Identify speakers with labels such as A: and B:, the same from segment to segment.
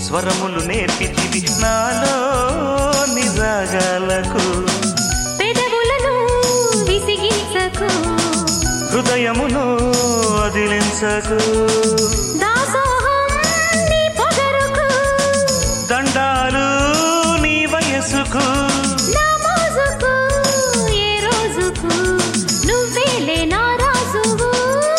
A: స్వరములు నేర్పితివి నాలో నిరాగాలకు
B: పెదవులను విసిగించకు
A: హృదయమును వదిలించకు
B: దాసోహం నీ పొగరుకు
A: దండాలు నీ వయసుకు
B: నా మోజుకు ఏ రోజుకు నువ్వేలే నా రాజువు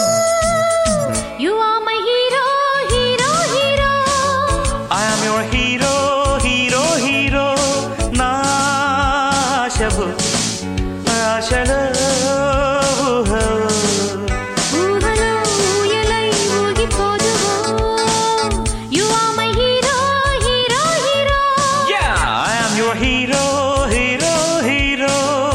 B: you are my hero hero hero
A: I am your hero, hero, hero. నా ఆశవు ఆశలో
B: ఊహలో ఊయలై ఊగిపోదువో you are my hero hero hero
A: Yeah, I am your hero, hero, hero.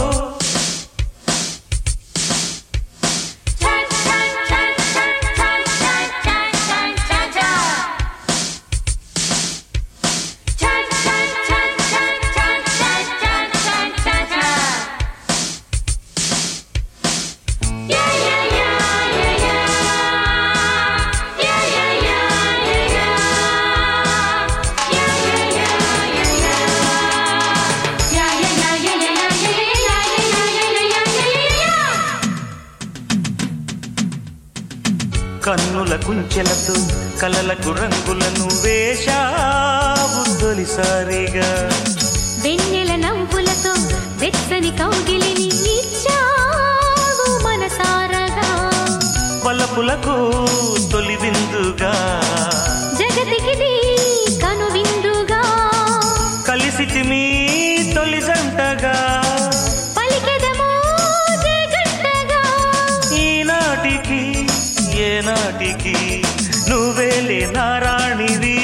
A: కన్నుల కుంచెలతో కలలకు రంగులను వేశావు తొలిసారిగా
B: వెన్నెల నవ్వులతో వెచ్చని కౌగిలిని ఇచ్చావు మనసారగా
A: పలపులకు తొలి విందుగా
B: జగతికిది కనువిందుగా
A: కలిసితిమి తొలి జంటగా
B: పలికెదమో జగట్టగా
A: ఈనాటికి ఏనాటికి నువ్వేలే నారాణివి